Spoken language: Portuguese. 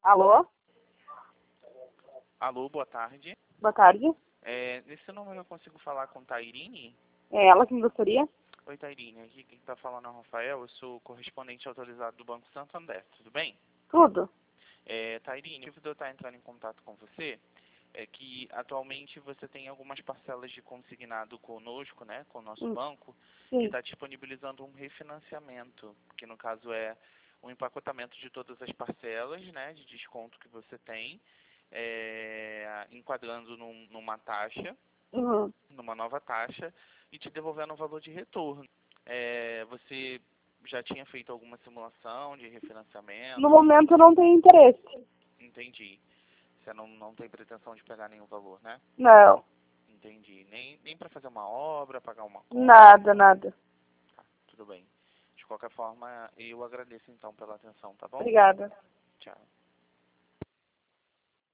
Alô? Alô, boa tarde. Boa tarde. Nesse número eu consigo falar com Tairine? É ela que gostaria? Oi, Tairine. Aqui quem está falando é o Rafael. Eu sou correspondente autorizado do Banco Santander. Tudo bem? Tudo. Tairine, o motivo de eu estar entrando em contato com você é que atualmente você tem algumas parcelas de consignado conosco, né, com o nosso banco, que Sim. está disponibilizando um refinanciamento, que no caso é um empacotamento de todas as parcelas, né, de desconto que você tem, enquadrando numa taxa, Uhum. numa nova taxa, e te devolvendo um valor de retorno. Você já tinha feito alguma simulação de refinanciamento? No momento eu não tenho interesse. Entendi. Você não tem pretensão de pegar nenhum valor, né? Não. Entendi. Nem para fazer uma obra, pagar uma conta? Nada. Tá, tudo bem. De qualquer forma, eu agradeço então pela atenção, tá bom? Obrigada.